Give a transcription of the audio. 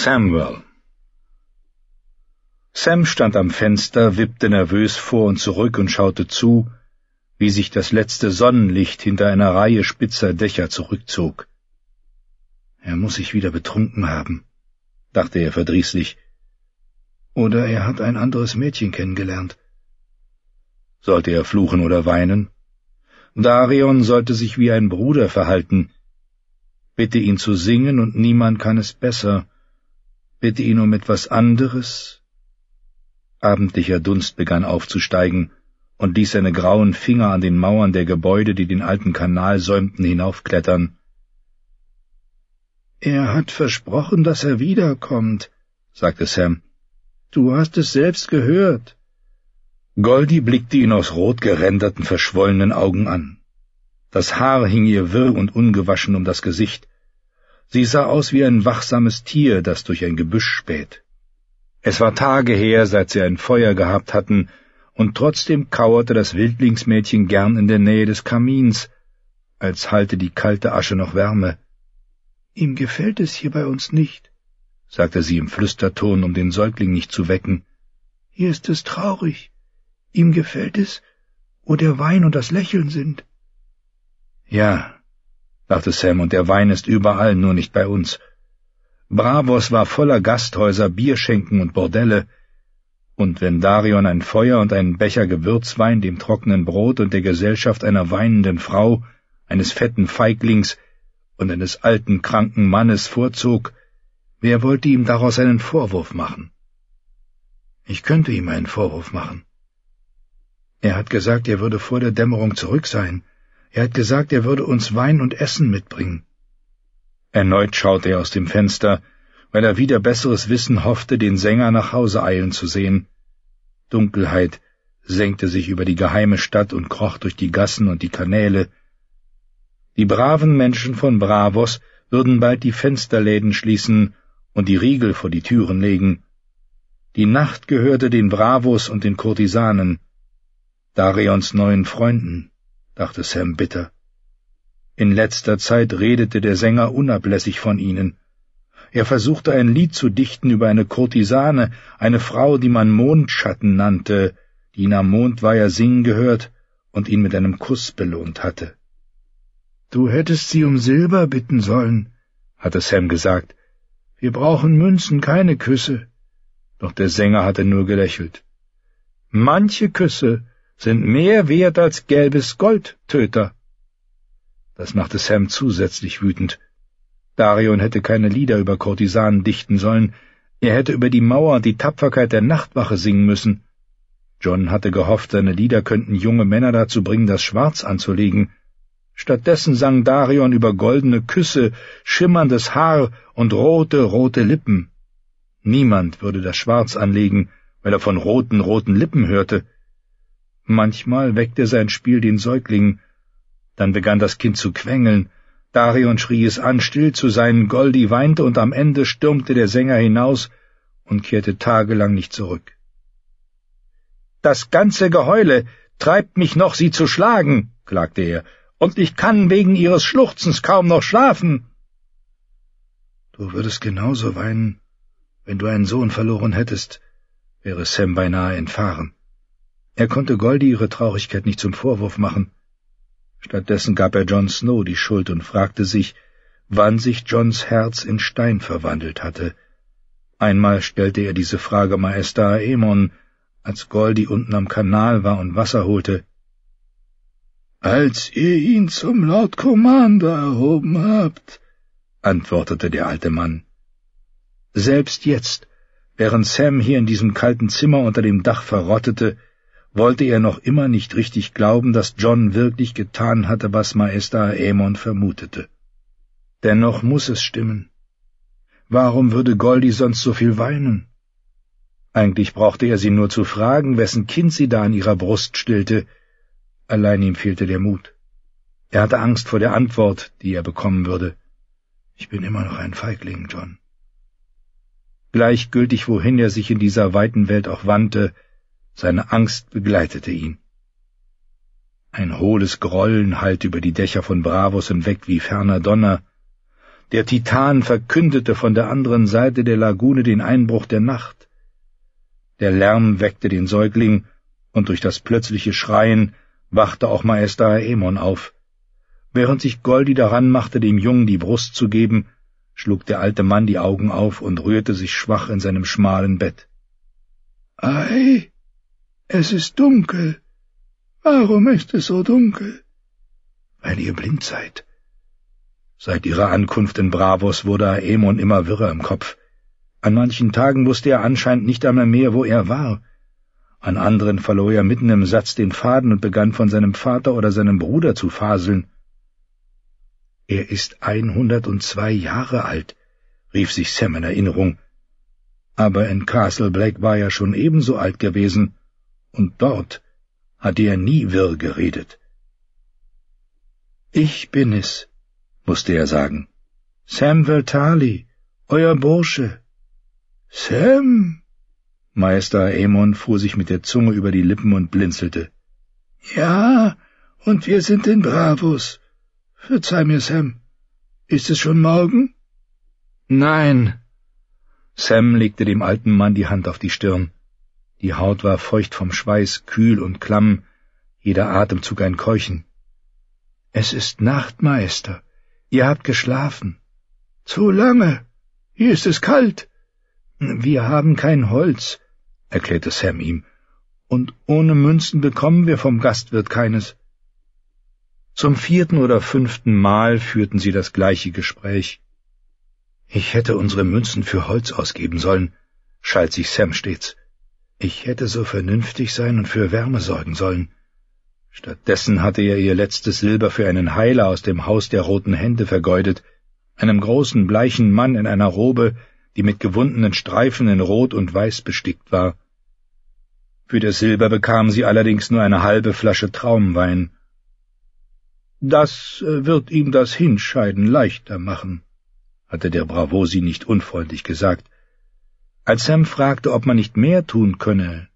Samuel. Sam stand am Fenster, wippte nervös vor und zurück und schaute zu, wie sich das letzte Sonnenlicht hinter einer Reihe spitzer Dächer zurückzog. Er muss sich wieder betrunken haben, dachte er verdrießlich. Oder er hat ein anderes Mädchen kennengelernt. Sollte er fluchen oder weinen? Darion sollte sich wie ein Bruder verhalten. Bitte ihn zu singen, und niemand kann es besser. Bitte ihn um etwas anderes. Abendlicher Dunst begann aufzusteigen und ließ seine grauen Finger an den Mauern der Gebäude, die den alten Kanal säumten, hinaufklettern. »Er hat versprochen, dass er wiederkommt«, sagte Sam. »Du hast es selbst gehört.« Goldie blickte ihn aus rot geränderten, verschwollenen Augen an. Das Haar hing ihr wirr und ungewaschen um das Gesicht. Sie sah aus wie ein wachsames Tier, das durch ein Gebüsch späht. Es war Tage her, seit sie ein Feuer gehabt hatten, und trotzdem kauerte das Wildlingsmädchen gern in der Nähe des Kamins, als halte die kalte Asche noch Wärme. »Ihm gefällt es hier bei uns nicht«, sagte sie im Flüsterton, um den Säugling nicht zu wecken. »Hier ist es traurig. Ihm gefällt es, wo der Wein und das Lächeln sind.« »Ja«, dachte Sam, »und der Wein ist überall, nur nicht bei uns. Bravos war voller Gasthäuser, Bierschenken und Bordelle, und wenn Darion ein Feuer und einen Becher Gewürzwein dem trockenen Brot und der Gesellschaft einer weinenden Frau, eines fetten Feiglings und eines alten, kranken Mannes vorzog, wer wollte ihm daraus einen Vorwurf machen? Ich könnte ihm einen Vorwurf machen. Er hat gesagt, er würde vor der Dämmerung zurück sein. Er hat gesagt, er würde uns Wein und Essen mitbringen. Erneut schaute er aus dem Fenster, weil er wider besseres Wissen hoffte, den Sänger nach Hause eilen zu sehen. Dunkelheit senkte sich über die geheime Stadt und kroch durch die Gassen und die Kanäle. Die braven Menschen von Bravos würden bald die Fensterläden schließen und die Riegel vor die Türen legen. Die Nacht gehörte den Bravos und den Kurtisanen, Darions neuen Freunden, dachte Sam bitter. In letzter Zeit redete der Sänger unablässig von ihnen. Er versuchte ein Lied zu dichten über eine Kurtisane, eine Frau, die man Mondschatten nannte, die ihn am Mondweiher singen gehört und ihn mit einem Kuss belohnt hatte. »Du hättest sie um Silber bitten sollen«, hatte Sam gesagt. »Wir brauchen Münzen, keine Küsse.« Doch der Sänger hatte nur gelächelt. »Manche Küsse sind mehr wert als gelbes Gold, Töter.« Das machte Sam zusätzlich wütend. Darion hätte keine Lieder über Kurtisanen dichten sollen, er hätte über die Mauer und die Tapferkeit der Nachtwache singen müssen. John hatte gehofft, seine Lieder könnten junge Männer dazu bringen, das Schwarz anzulegen. Stattdessen sang Darion über goldene Küsse, schimmerndes Haar und rote Lippen. Niemand würde das Schwarz anlegen, weil er von roten Lippen hörte. Manchmal weckte sein Spiel den Säugling. Dann begann das Kind zu quengeln. Darion schrie es an, still zu sein, Goldie weinte, und am Ende stürmte der Sänger hinaus und kehrte tagelang nicht zurück. »Das ganze Geheule treibt mich noch, sie zu schlagen«, klagte er, »und ich kann wegen ihres Schluchzens kaum noch schlafen.« »Du würdest genauso weinen, wenn du einen Sohn verloren hättest«, wäre Sam beinahe entfahren. Er konnte Goldie ihre Traurigkeit nicht zum Vorwurf machen. Stattdessen gab er Jon Snow die Schuld und fragte sich, wann sich Johns Herz in Stein verwandelt hatte. Einmal stellte er diese Frage Maester Aemon, als Goldie unten am Kanal war und Wasser holte. »Als ihr ihn zum Lord Commander erhoben habt«, antwortete der alte Mann. Selbst jetzt, während Sam hier in diesem kalten Zimmer unter dem Dach verrottete, wollte er noch immer nicht richtig glauben, dass John wirklich getan hatte, was Maester Aemon vermutete. Dennoch muss es stimmen. Warum würde Goldie sonst so viel weinen? Eigentlich brauchte er sie nur zu fragen, wessen Kind sie da an ihrer Brust stillte. Allein ihm fehlte der Mut. Er hatte Angst vor der Antwort, die er bekommen würde. »Ich bin immer noch ein Feigling, John.« Gleichgültig, wohin er sich in dieser weiten Welt auch wandte, seine Angst begleitete ihn. Ein hohles Grollen hallte über die Dächer von Bravos hinweg wie ferner Donner. Der Titan verkündete von der anderen Seite der Lagune den Einbruch der Nacht. Der Lärm weckte den Säugling, und durch das plötzliche Schreien wachte auch Meister Aemon auf. Während sich Goldi daran machte, dem Jungen die Brust zu geben, schlug der alte Mann die Augen auf und rührte sich schwach in seinem schmalen Bett. »Ei, es ist dunkel. Warum ist es so dunkel?« »Weil ihr blind seid.« Seit ihrer Ankunft in Braavos wurde Aemon immer wirrer im Kopf. An manchen Tagen wusste er anscheinend nicht einmal mehr, wo er war. An anderen verlor er mitten im Satz den Faden und begann von seinem Vater oder seinem Bruder zu faseln. »Er ist 102 Jahre alt«, rief sich Sam in Erinnerung. Aber in Castle Black war er schon ebenso alt gewesen, und dort hatte er nie wirr geredet. »Ich bin es«, musste er sagen. »Sam Vertali, euer Bursche.« »Sam?« Meister Aemon fuhr sich mit der Zunge über die Lippen und blinzelte. »Ja, und wir sind in Braavos. Verzeih mir, Sam. Ist es schon morgen?« »Nein.« Sam legte dem alten Mann die Hand auf die Stirn. Die Haut war feucht vom Schweiß, kühl und klamm, jeder Atemzug ein Keuchen. »Es ist Nacht, Meister. Ihr habt geschlafen.« »Zu lange. Hier ist es kalt.« »Wir haben kein Holz«, erklärte Sam ihm, »und ohne Münzen bekommen wir vom Gastwirt keines.« Zum 4. oder 5. Mal führten sie das gleiche Gespräch. »Ich hätte unsere Münzen für Holz ausgeben sollen«, schalt sich Sam stets. »Ich hätte so vernünftig sein und für Wärme sorgen sollen.« Stattdessen hatte er ihr letztes Silber für einen Heiler aus dem Haus der Roten Hände vergeudet, einem großen, bleichen Mann in einer Robe, die mit gewundenen Streifen in Rot und Weiß bestickt war. Für das Silber bekam sie allerdings nur eine halbe Flasche Traumwein. »Das wird ihm das Hinscheiden leichter machen«, hatte der Braavosi nicht unfreundlich gesagt. Als Sam fragte, ob man nicht mehr tun könne,